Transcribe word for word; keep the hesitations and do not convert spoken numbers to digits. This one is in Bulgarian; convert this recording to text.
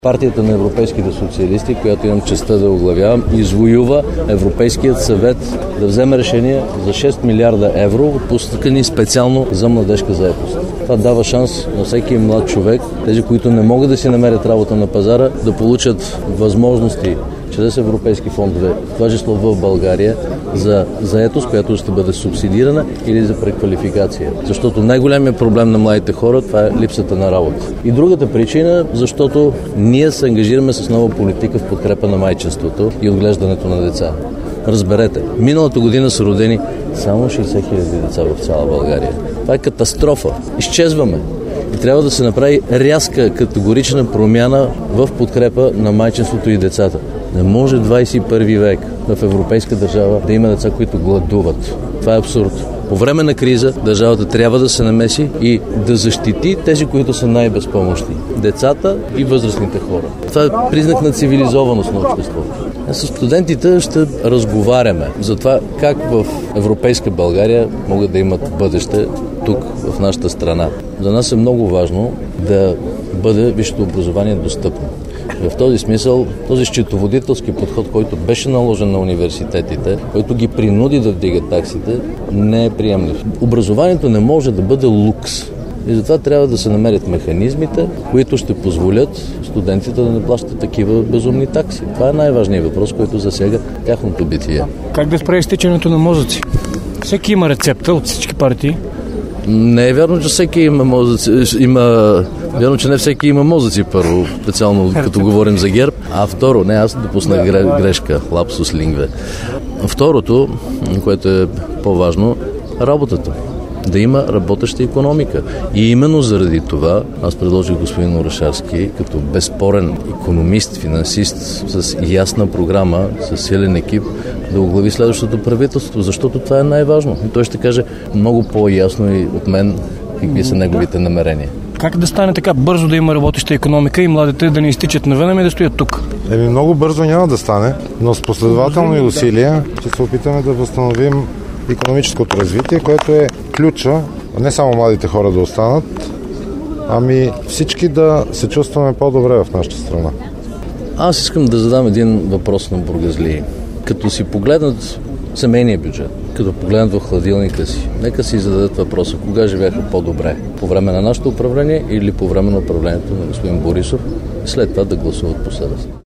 Партията на европейските социалисти, която имам честта да оглавявам, извоюва Европейският съвет да вземе решение за шест милиарда евро, отпускани специално за младежка заетост. Това дава шанс на всеки млад човек, тези, които не могат да си намерят работа на пазара, да получат възможности чрез европейски фондове, това число в България, за заетост, която ще бъде субсидирана или за преквалификация. Защото най-големият проблем на младите хора, това е липсата на работа. И другата причина, защото ние се ангажираме с нова политика в подкрепа на майчинството и отглеждането на деца. Разберете, миналата година са родени само шейсет хиляди деца в цяла България. Това е катастрофа. Изчезваме. И трябва да се направи рязка, категорична промяна в подкрепа на майчинството и децата. Не може двадесет и първи век в европейска държава да има деца, които гладуват. Това е абсурд. По време на криза държавата трябва да се намеси и да защити тези, които са най-безпомощни. Децата и възрастните хора. Това е признак на цивилизованост на обществото. С студентите ще разговаряме за това как в европейска България могат да имат бъдеще тук, в нашата страна. За нас е много важно да бъде висшето образование достъпно. И в този смисъл, този счетоводителски подход, който беше наложен на университетите, който ги принуди да вдигат таксите, не е приемлив. Образованието не може да бъде лукс. И затова трябва да се намерят механизмите, които ще позволят студентите да не плащат такива безумни такси. Това е най-важният въпрос, който засяга тяхното битие. Как да спре изтичането на мозъци? Всеки има рецепта от всички партии. Не е вярно, че всеки има мозъци. Има... Вярно, че не всеки има мозъци, първо, специално като говорим за ГЕРБ. А второ, не, аз допуснах грешка, лапсус лингве. Второто, което е по-важно, работата. Да има работеща икономика. И именно заради това аз предложих господин Орешарски като безспорен икономист, финансист с ясна програма, с силен екип да оглави следващото правителство, защото това е най-важно. И той ще каже много по-ясно и от мен какви са неговите намерения. Как да стане така бързо да има работеща икономика и младите да не изтичат навън, ами да стоят тук? Еми много бързо няма да стане, но с последователни усилия ще се опитаме да възстановим икономическото развитие, което е ключа, не само младите хора да останат, ами всички да се чувстваме по-добре в нашата страна. Аз искам да задам един въпрос на бургазлии. Като си погледнат семейния бюджет, като погледнат в хладилника си, нека си зададат въпроса, кога живееха по-добре? По време на нашето управление или по време на управлението на господин Борисов? След това да гласуват по съвест.